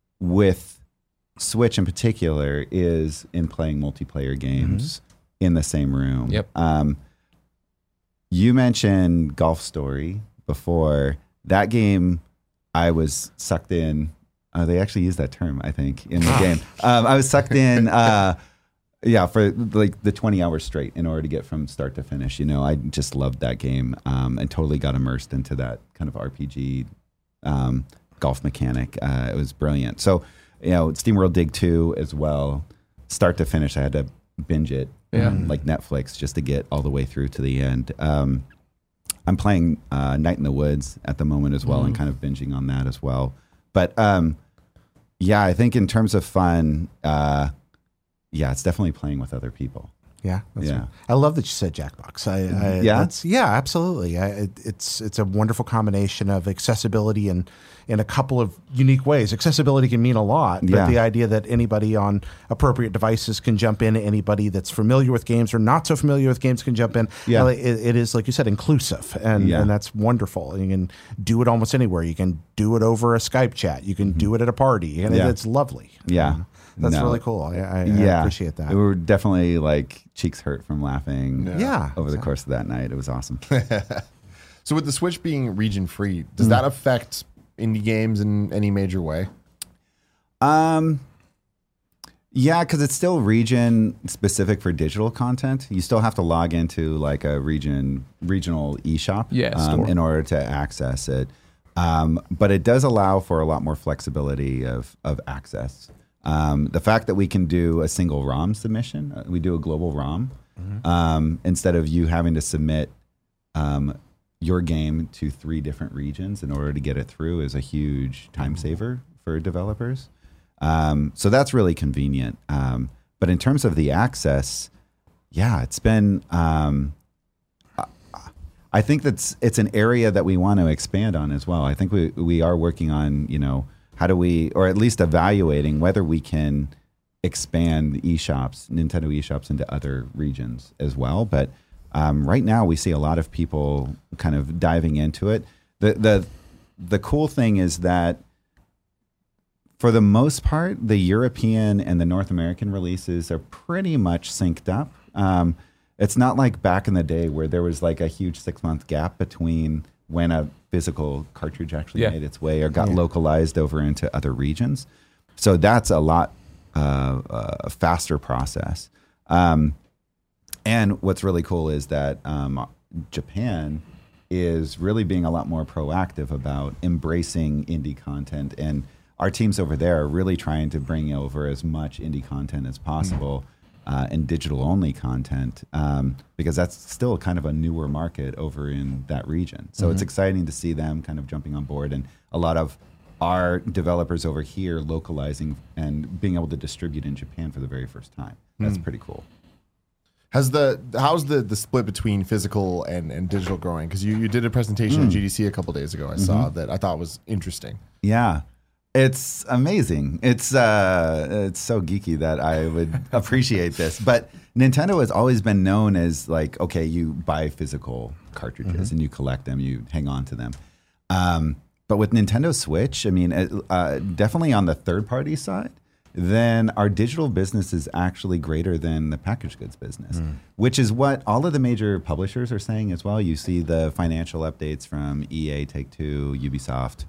with Switch in particular is in playing multiplayer games in the same room.
Yep.
Um, you mentioned Golf Story before. That game, I was sucked in. Uh, they actually use that term, I think, in the game. Um, I was sucked in, uh, yeah, for like the twenty hours straight in order to get from start to finish. You know, I just loved that game um, and totally got immersed into that kind of R P G um, golf mechanic. Uh, it was brilliant. So, you know, SteamWorld Dig two as well, start to finish. I had to binge it,
Yeah.
um, like Netflix, just to get all the way through to the end. Um, I'm playing uh, Night in the Woods at the moment as well,
Mm.
and kind of binging on that as well. But um, yeah, I think in terms of fun, uh, yeah, it's definitely playing with other people.
Yeah, that's
Yeah.
right. I love that you said Jackbox. I, I
Yeah?
that's, yeah, absolutely. I, it, it's it's a wonderful combination of accessibility and in a couple of unique ways. Accessibility can mean a lot, but
Yeah.
the idea that anybody on appropriate devices can jump in, anybody that's familiar with games or not so familiar with games can jump in.
Yeah.
Uh, It, it is, like you said, inclusive, and
Yeah.
and that's wonderful. You can do it almost anywhere. You can do it over a Skype chat. You can do it at a party, and
Yeah.
it's lovely.
Yeah.
Uh, that's
No.
really cool. I, I, I
Yeah.
appreciate that.
We were definitely like cheeks hurt from laughing
Yeah.
over the course of that night. It was awesome.
So with the Switch being region free, does
Mm.
that affect indie games in any major way?
Um, yeah, because it's still region specific for digital content. You still have to log into like a region regional eShop
Yeah,
um,
store.
in order to access it. Um, but it does allow for a lot more flexibility of of access. Um, the fact that we can do a single ROM submission, uh, we do a global ROM um, instead of you having to submit um, your game to three different regions in order to get it through is a huge time saver for developers. Um, so that's really convenient. Um, but in terms of the access, yeah, it's been. Um, I think that's it's an area that we want to expand on as well. I think we we are working on, you know, how do we, or at least evaluating whether we can expand the eShops, Nintendo eShops, into other regions as well. But um, right now, we see a lot of people kind of diving into it. The the the cool thing is that for the most part, the European and the North American releases are pretty much synced up. Um, it's not like back in the day where there was like a huge six month gap between when a physical cartridge actually
Yeah.
made its way or got localized over into other regions. So that's a lot uh, uh, faster process. Um, and what's really cool is that um, Japan is really being a lot more proactive about embracing indie content, and our teams over there are really trying to bring over as much indie content as possible uh, and digital only content um, because that's still kind of a newer market over in that region. So it's exciting to see them kind of jumping on board, and a lot of our developers over here localizing and being able to distribute in Japan for the very first time. That's pretty cool.
Has the how's the, the split between physical and, and digital growing? Because you, you did a presentation at G D C a couple days ago. I saw that I thought was interesting.
Yeah. It's amazing. It's uh, it's so geeky that I would appreciate this. But Nintendo has always been known as like, okay, you buy physical cartridges and you collect them, you hang on to them. Um, but with Nintendo Switch, I mean, uh, definitely on the third party side, then our digital business is actually greater than the packaged goods business, mm. which is what all of the major publishers are saying as well. You see the financial updates from E A, Take-Two, Ubisoft,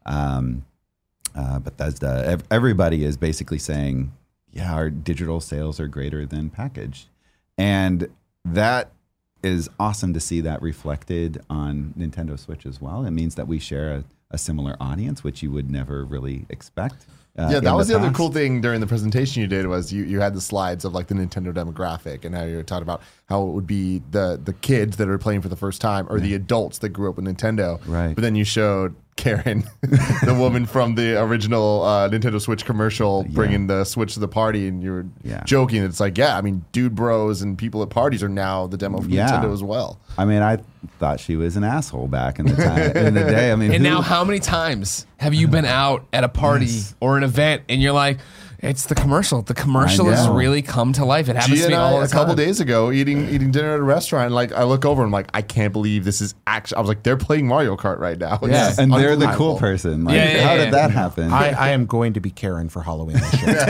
um, uh, Bethesda. Ev- everybody is basically saying, yeah, our digital sales are greater than packaged. And that is awesome to see that reflected on Nintendo Switch as well. It means that we share a, a similar audience, which you would never really expect. Uh,
yeah, that
in
was the,
the
other
past.
cool thing during the presentation you did was you, you had the slides of like the Nintendo demographic and how you were talking about how it would be the the kids that are playing for the first time or the adults that grew up with Nintendo.
Right.
But then you showed Karen, the woman from the original uh, Nintendo Switch commercial, bringing the Switch to the party, and you were
Yeah.
joking. It's like, yeah, I mean, dude bros and people at parties are now the demo for
Yeah.
Nintendo as well.
I mean, I thought she was an asshole back in the time in the day. I mean,
And
who-
now, how many times have you been out at a party
Yes.
or an event and you're like, it's the commercial. The commercial has
know.
really come to life. It happens
G
to me
and
all
I,
the
a couple
time.
days ago, eating eating dinner at a restaurant, and like I look over and I'm like, I can't believe this is actually. I was like, they're playing Mario Kart right now. It's
Yeah.
and they're the cool
unbelievable.
person. Like,
Yeah, yeah,
how
yeah.
did that happen?
I, I am going to be Karen for Halloween this year.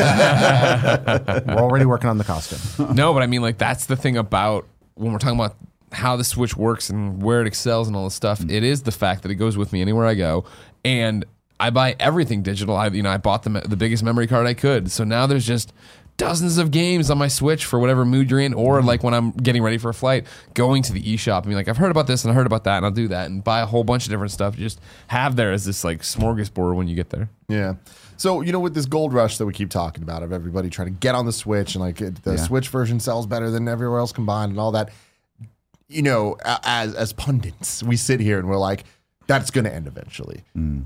We're already working on the costume.
No, but I mean, like, that's the thing about when we're talking about how the Switch works and where it excels and all this stuff. It is the fact that it goes with me anywhere I go, and I buy everything digital. I, you know, I bought the me- the biggest memory card I could, so now there's just dozens of games on my Switch for whatever mood you're in, or like when I'm getting ready for a flight, going to the eShop and being like, I've heard about this and I heard about that, and I'll do that and buy a whole bunch of different stuff. Just have there as this like smorgasbord when you get there.
Yeah. So, you know, with this gold rush that we keep talking about of everybody trying to get on the Switch and like it, the
Yeah.
Switch version sells better than everywhere else combined and all that, you know, a- as as pundits, we sit here and we're like, that's going to end eventually.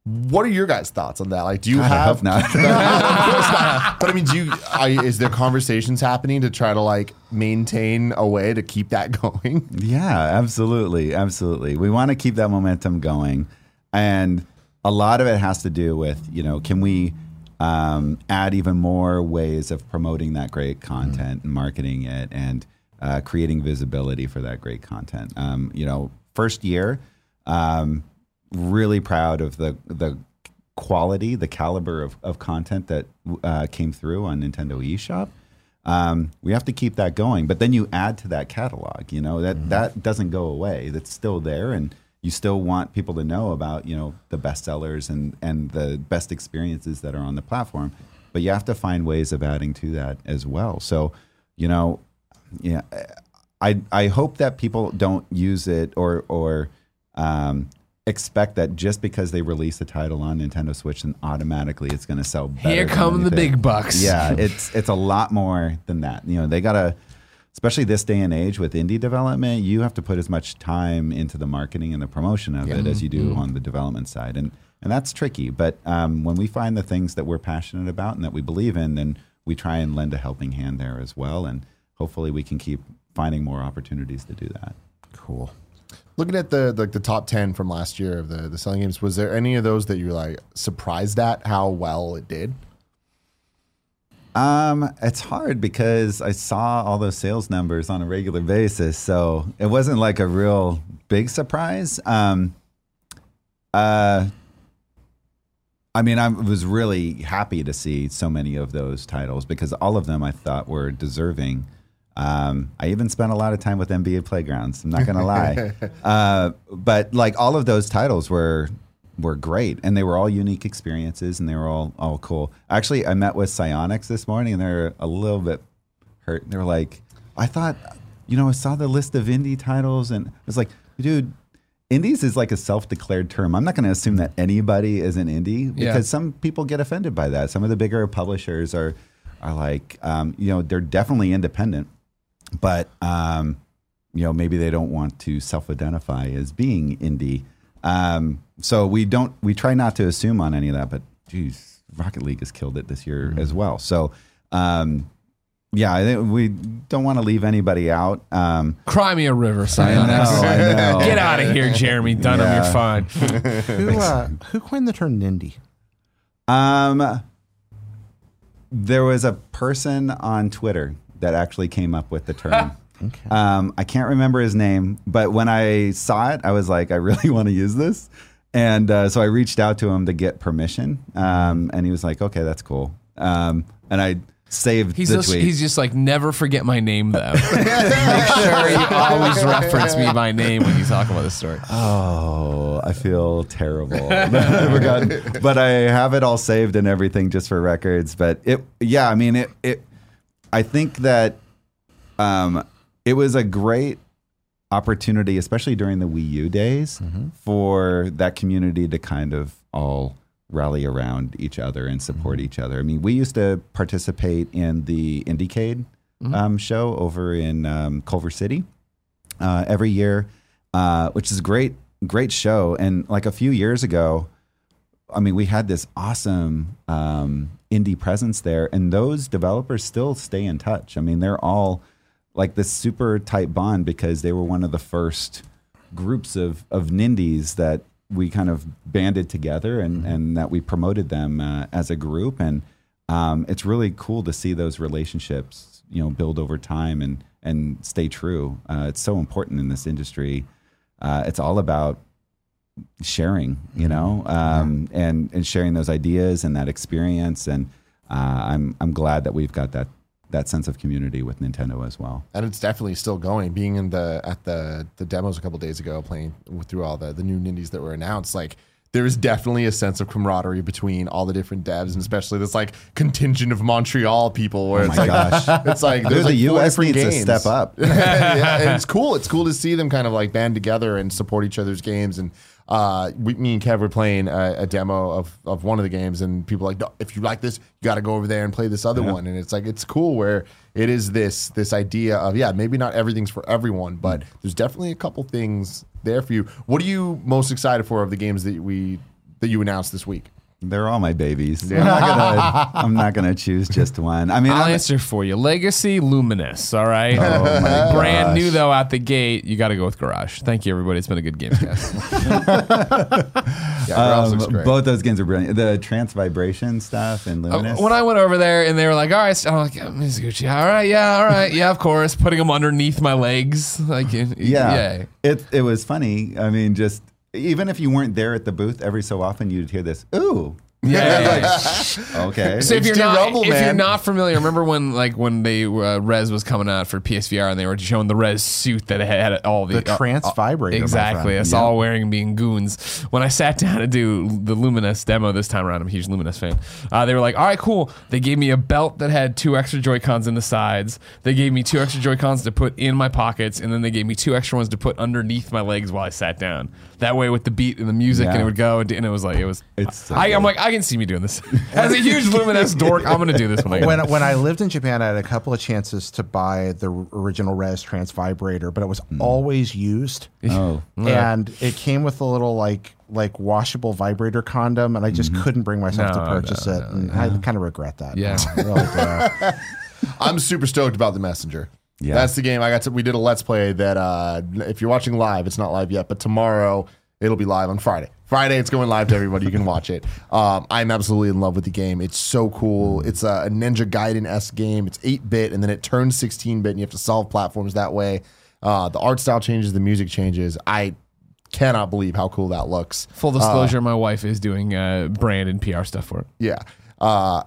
What are your guys' thoughts on that? Like, do you
God, I
have
hope not.
of course not. But I mean, do you? I, is there conversations happening to try to like maintain a way to keep that going?
Yeah, absolutely, absolutely. We want to keep that momentum going, and a lot of it has to do with, you know, can we um, add even more ways of promoting that great content and marketing it and uh, creating visibility for that great content. Um, you know, first year. Um, really proud of the the quality, the caliber of, of content that uh, came through on Nintendo eShop. Um, we have to keep that going, but then you add to that catalog. You know that mm-hmm. that doesn't go away. That's still there, and you still want people to know about, you know, the bestsellers and and the best experiences that are on the platform. But you have to find ways of adding to that as well. So, you know, yeah, I I hope that people don't use it or or um, expect that just because they release a title on Nintendo Switch, then automatically it's going to sell better.
Here come the big bucks.
Yeah, it's it's a lot more than that. You know, they got to, especially this day and age with indie development, you have to put as much time into the marketing and the promotion of yeah. it as you do mm-hmm. on the development side. And and that's tricky. But um, when we find the things that we're passionate about and that we believe in, then we try and lend a helping hand there as well. And hopefully we can keep finding more opportunities to do that.
Cool.
Looking at the like the top ten from last year of the the selling games, was there any of those that you were like surprised at how well it did?
Um, it's hard because I saw all those sales numbers on a regular basis, so it wasn't like a real big surprise. Um, uh, I mean, I was really happy to see so many of those titles because all of them I thought were deserving. Um, I even spent a lot of time with N B A Playgrounds. I'm not going to lie. uh, but like all of those titles were were great, and they were all unique experiences, and they were all all cool. Actually, I met with Psyonix this morning, and they're a little bit hurt. They were like, I thought, you know, I saw the list of indie titles, and I was like, dude, indies is like a self-declared term. I'm not going to assume that anybody is an indie because yeah. some people get offended by that. Some of the bigger publishers are are like, um, you know, they're definitely independent. But, um, you know, maybe they don't want to self-identify as being indie. Um, so we don't, we try not to assume on any of that, but geez, Rocket League has killed it this year mm-hmm. as well. So, um, yeah, I think we don't want to leave anybody out. Um,
Cry me a river, Psyonix.
I know, I know.
Get out of here, Jeremy Dunham. Yeah. You're fine.
who, uh, who coined the term Nindy?
Um, there was a person on Twitter that actually came up with the term. Okay. Um, I can't remember his name, but when I saw it, I was like, I really want to use this. And uh, so I reached out to him to get permission. Um, and he was like, okay, that's cool. Um, and I saved
he's
the
just,
tweet.
He's just like, never forget my name, though. Make sure you always reference me by name when you talk about this story.
Oh, I feel terrible. But I have it all saved and everything just for records. But it, yeah, I mean, it, it I think that um, it was a great opportunity, especially during the Wii U days, mm-hmm. for that community to kind of all rally around each other and support mm-hmm. each other. I mean, we used to participate in the Indiecade mm-hmm. um, show over in um, Culver City uh, every year, uh, which is a great, great show. And like a few years ago, I mean, we had this awesome um, indie presence there, and those developers still stay in touch. I mean, they're all like this super tight bond because they were one of the first groups of of nindies that we kind of banded together and, mm-hmm. and that we promoted them uh, as a group. And um, it's really cool to see those relationships, you know, build over time and and stay true. Uh, it's so important in this industry. Uh, it's all about sharing, you know, um, yeah. and, and sharing those ideas and that experience. And uh, I'm I'm glad that we've got that that sense of community with Nintendo as well.
And it's definitely still going. Being in the at the the demos a couple days ago, playing through all the the new Nindies that were announced, like there is definitely a sense of camaraderie between all the different devs, and especially this like contingent of Montreal people. Where
oh
it's
my
like,
gosh,
it's like there's
the
like
U S needs
games.
to step up.
Yeah, and it's cool. It's cool to see them kind of like band together and support each other's games. And uh, we, me and Kev were playing a, a demo of of one of the games, and people were like, no, if you like this, you got to go over there and play this other yeah. one. And it's like it's cool where it is this this idea of yeah, maybe not everything's for everyone, but there's definitely a couple things there for you. What are you most excited for of the games that we that you announced this week?
They're all my babies. I'm not gonna. I'm not gonna choose just one. I mean,
I'll
I'm,
answer for you. Legacy, Luminous. All right.
Oh, my
Brand
gosh.
new though out the gate. You got to go with Garage. Thank you, everybody. It's been a good game, guys.
Yeah, Garage looks
um,
great.
both those games are brilliant. The trance vibration stuff and
Uh,
Luminous.
when I went over there and they were like, "All right," I'm like, yeah, Mizuguchi, all right, yeah, all right, yeah, of course." Putting them underneath my legs, like, yeah,
yeah, it it was funny. I mean, just even if you weren't there at the booth, every so often you'd hear this. Ooh.
yeah. yeah, yeah.
Okay.
So if you're
H D
not
Rumble,
if you're
man.
not familiar, remember when like when they uh, Rez was coming out for P S V R and they were showing the Rez suit that had all the,
The trance
uh,
vibrator, my
exactly.
friend.
Us all wearing and being goons. When I sat down to do the Luminous demo this time around, I'm a huge Luminous fan. Uh, they were like, "All right, cool." They gave me a belt that had two extra Joy-Cons in the sides. They gave me two extra Joy-Cons to put in my pockets, and then they gave me two extra ones to put underneath my legs while I sat down. That way, with the beat and the music,
Yeah.
and it would go, and it was like it was.
It's so
I, I'm
good.
like, I can see me doing this. As a huge Luminous dork, I'm gonna do this when I get
When,
it.
when I lived in Japan, I had a couple of chances to buy the original Res Trance vibrator, but it was always used.
Oh.
And it came with a little like like washable vibrator condom, and I just couldn't bring myself
No,
to purchase
no,
it.
no,
and I kind of regret that.
Yeah.
I really do.
I'm super stoked about The Messenger.
Yeah.
That's the game I got to. We did a Let's Play that uh, if you're watching live, it's not live yet, but tomorrow it'll be live on Friday. Friday, it's going live to everybody. You can watch it. Um, I'm absolutely in love with the game. It's so cool. It's a, a Ninja Gaiden-esque game. It's eight bit, and then it turns sixteen bit, and you have to solve platforms that way. Uh, the art style changes, the music changes. I cannot believe how cool that looks.
Full disclosure, my wife is doing uh, brand and P R stuff for it.
Yeah. Uh,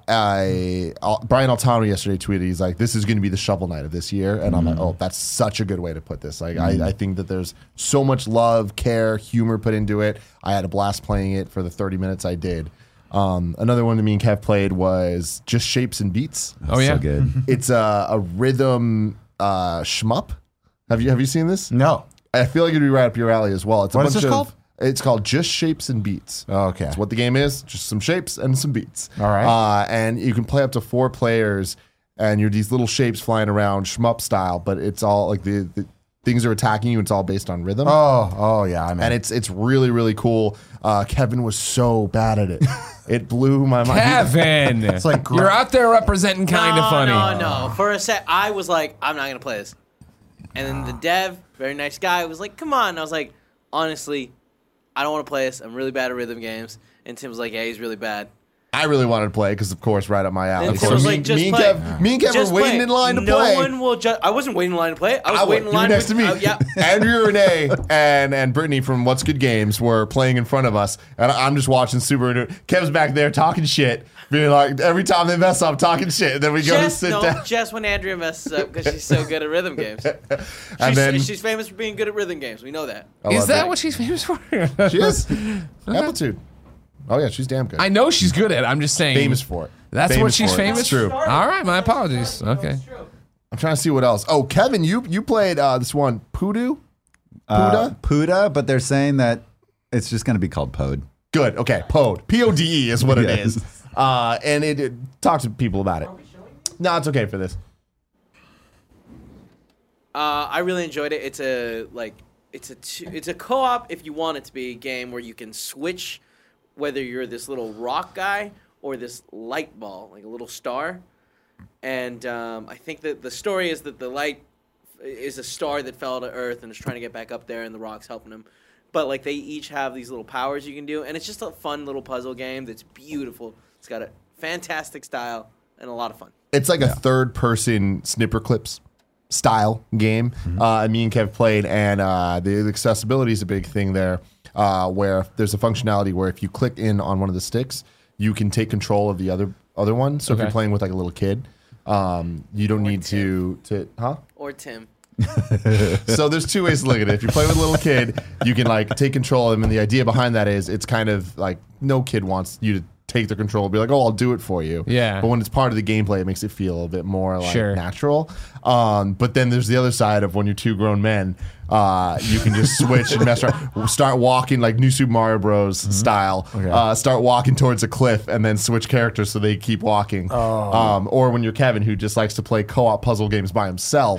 I uh, Brian Altano yesterday tweeted, he's like, "This is going to be the Shovel Knight of this year," and I'm like, "Oh, that's such a good way to put this." Like, I, I think that there's so much love, care, humor put into it. I had a blast playing it for the thirty minutes I did. Um, another one that me and Kev played was Just Shapes and Beats.
Oh yeah,
So good.
It's a, a rhythm uh, shmup. Have you have you seen this?
No.
I feel like it'd be right up your alley as well. It's a
What is
bunch
this
of,
called?
It's called Just Shapes and Beats.
Oh, okay.
That's what the game is. Just some shapes and some beats.
All right.
Uh, and you can play up to four players, and you're these little shapes flying around shmup style, but it's all like the, the things are attacking you. It's all based on rhythm.
Oh, oh yeah. I mean,
And it's it's really, really cool. Uh, Kevin was so bad at it. It blew my mind.
Kevin, it's
like gr-
you're out there representing kind of
no,
funny.
No, no. For a sec, I was like, I'm not gonna play this. And then the dev, very nice guy, was like, "Come on." I was like, honestly, I don't want to play this. I'm really bad at rhythm games. And Tim was like, "Yeah, he's really bad."
I really wanted to play because, of course, right up my alley.
And
Of
Tim
course,
was
me,
like, "Just
me and
play."
Kev, me and Kev
Just
were waiting
play.
in line to
no
play.
one will ju- I wasn't waiting in line to play. I was
I
waiting in
you were
line
next to
with,
me.
uh, yeah.
Andrew, Renee, and and Brittany from What's Good Games were playing in front of us, and I'm just watching super. into- Kev's back there talking shit, being like every time they mess up, talking shit. And then we go to
Just,
sit
no,
down,
just when Andrea messes up because she's so good at rhythm games.
and
She's,
then
she's famous for being good at rhythm games. We know that.
I
Is
love
that
it.
what she's famous for?
she is? Amplitude. Oh yeah, she's damn good.
I know she's good at it. I'm just saying.
famous for it.
That's
Famous
what she's
for it.
famous
It's true.
for. All right, my apologies. Okay.
I'm trying to see what else. Oh, Kevin, you you played uh, this one, Pudu.
Uh,
Puda?
Puda, but they're saying that it's just going to be called Pode.
Good. Okay, Pod. P O D E is what it
Yes.
is. Uh, and it, it talk to people about it. No, it's okay for this.
Uh, I really enjoyed it. It's a like it's a two, it's a co-op if you want it to be a game where you can switch whether you're this little rock guy or this light ball, like a little star. And um, I think that the story is that the light is a star that fell to Earth and is trying to get back up there, and the rock's helping him. But like they each have these little powers you can do, and it's just a fun little puzzle game that's beautiful. It's got a fantastic style and a lot of fun.
It's like a third person snipper clips style game. Uh, me and Kev played, and uh, the accessibility is a big thing there. Uh, where there's a functionality where if you click in on one of the sticks, you can take control of the other other one. So if
Okay.
you're playing with like a little kid, um, you don't need to to huh.
Or Tim.
So there's two ways to look at it. If you're playing with a little kid, you can like take control of them, and the idea behind that is it's kind of like no kid wants you to take the control and be like, oh, I'll do it for you.
Yeah.
But when it's part of the gameplay, it makes it feel a bit more like
Sure.
natural. Um, but then there's the other side of when you're two grown men, uh, you can just switch and mess around. Start walking like New Super Mario Bros. Style. Uh, start walking towards a cliff and then switch characters so they keep walking. Um, or when you're Kevin, who just likes to play co-op puzzle games by himself.
Sure.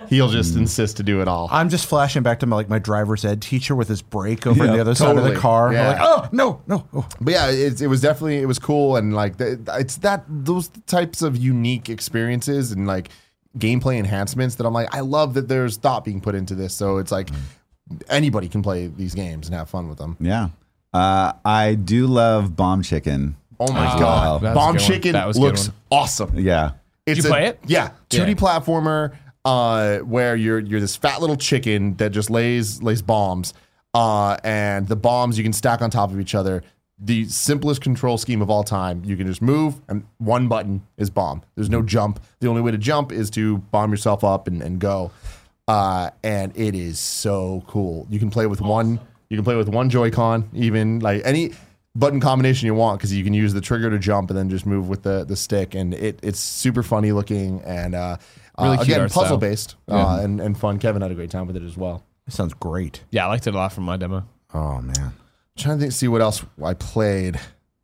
he'll just insist to do it all.
I'm just flashing back to my, like my driver's ed teacher with his brake over on
Yeah,
the other side of
totally.
the car.
Yeah.
Like, oh no, no. Oh.
But yeah, it, it was definitely it was cool, and like the, it's that those types of unique experiences and like gameplay enhancements that I'm like, I love that there's thought being put into this. So it's like anybody can play these games and have fun with them.
Yeah. Uh, I do love Bomb Chicken.
Oh my
Oh,
god,
that was a
Bomb
good one.
Chicken
That was a good
looks
one.
awesome.
Yeah.
It's
you
a-
play it?
Yeah, two D
Yeah.
platformer uh, where you're you're this fat little chicken that just lays lays bombs, uh, and the bombs you can stack on top of each other. The simplest control scheme of all time. You can just move, and one button is bomb. There's no jump. The only way to jump is to bomb yourself up and, and go. Uh, and it is so cool. You can play with one. You can play with one Joy-Con, even like any button combination you want, because you can use the trigger to jump and then just move with the the stick. And it it's super funny looking and uh,
Really
uh,
cute
again
art style.
puzzle based uh, and and fun. Kevin had a great time with it as well.
It sounds great.
Yeah, I liked it a lot from my demo.
Oh man.
trying to think, see what else I played.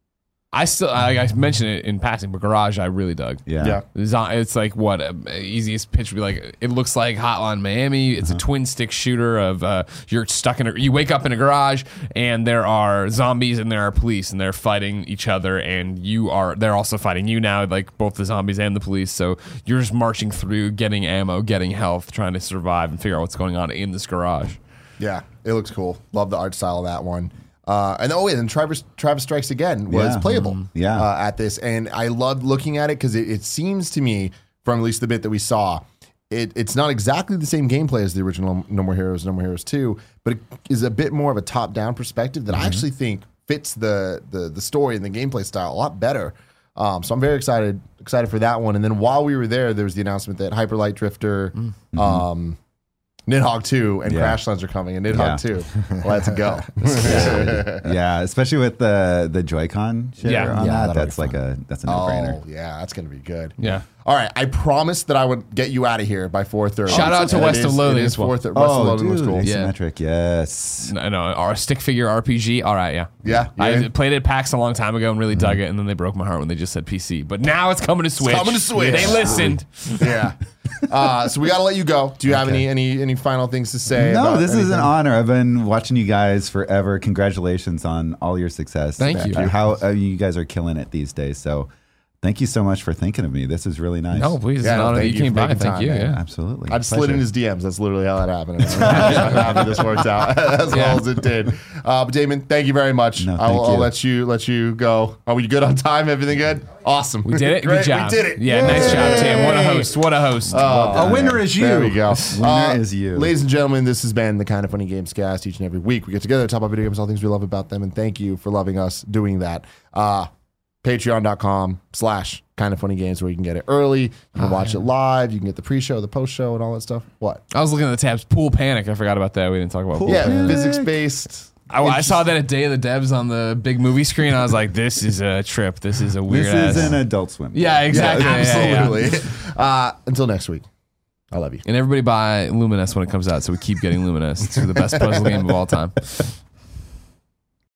I still, I, I mentioned it in passing, but Garage I really dug.
Yeah.
Yeah.
It's on- it's like what uh, easiest pitch would be like. It looks like Hotline Miami. It's a twin stick shooter of uh, you're stuck in a, you wake up in a garage and there are zombies and there are police and they're fighting each other and you are they're also fighting you now, like both the zombies and the police. So you're just marching through, getting ammo, getting health, trying to survive and figure out what's going on in this garage.
Yeah, it looks cool. Love the art style of that one. Uh, and oh, and then Travis Travis Strikes Again was
Yeah.
playable.
Yeah.
uh, at this, and I loved looking at it because it, it seems to me, from at least the bit that we saw, it, it's not exactly the same gameplay as the original No More Heroes, No More Heroes two, but it is a bit more of a top down perspective that I actually think fits the the the story and the gameplay style a lot better. Um, so I'm very excited excited for that one. And then while we were there, there was the announcement that Hyper Light Drifter. Um, Nidhogg two and
Yeah.
Crashlands are coming, and Nidhogg
Yeah.
two. Let's go.
Yeah, especially with the the Joy-Con share
Yeah.
on
Yeah,
that.
that'll
That's
be
like a that's a no
Oh,
brainer.
yeah, that's going to be good.
Yeah.
All right, I promised that I would get you out of here by four thirty.
Shout out to
And it
West of
is-
Loathing
it is
as well.
four thirty. West of
Oh,
Loathing was
dude,
cool.
Yeah.
asymmetric, yes.
No, no, or a stick figure R P G. All right, yeah.
Yeah,
I
yeah.
played it at PAX a long time ago and really dug it, and then they broke my heart when they just said P C. But now it's coming to Switch.
coming to Switch.
They listened.
Yeah. Uh, so we got to let you go. Do you have any any any final things to say?
No,
about
this is
anything?
an honor. I've been watching you guys forever. Congratulations on all your success.
Thank you.
Uh, How uh, you guys are killing it these days. So thank you so much for thinking of me. This is really nice.
No, please. It's
Yeah,
an
no,
honor that
thank
you
you
came
for
by.
making
Thank
time,
you.
man.
Yeah.
Absolutely.
I just slid
Pleasure.
in his D Ms. That's literally how that happened. I'm happy this worked out as
Yeah.
well as it did. Uh, but Damon, thank you very much.
No,
I'll,
thank
I'll
you.
let you let you go. Are we good on time? Everything good? Awesome.
We did it.
Great.
Good job.
We did it.
Yeah, nice job, Tim. What a host. What a host.
A winner is you.
There we go.
Winner is you.
Ladies and gentlemen, this has been the Kind of Funny Games cast. Each and every week, we get together, talk about video games, all things we love about them, and thank you for loving us doing that. Uh, Patreon.com slash Kind of Funny Games, where you can get it early. You can watch it live. You can get the pre-show, the post-show, and all that stuff. What?
I was looking at the tabs. Pool Panic. I forgot about that. We didn't talk about Pool
Yeah,
Panic.
physics-based.
I, I saw that at Day of the Devs on the big movie screen. I was like, this is a trip. This is a weird
This
ass.
is an Adult Swim.
yeah, exactly. Yeah, yeah, yeah.
Absolutely. Uh, until next week, I love you.
And everybody buy Luminous when it comes out, so we keep getting Luminous. It's the best puzzle game of all time.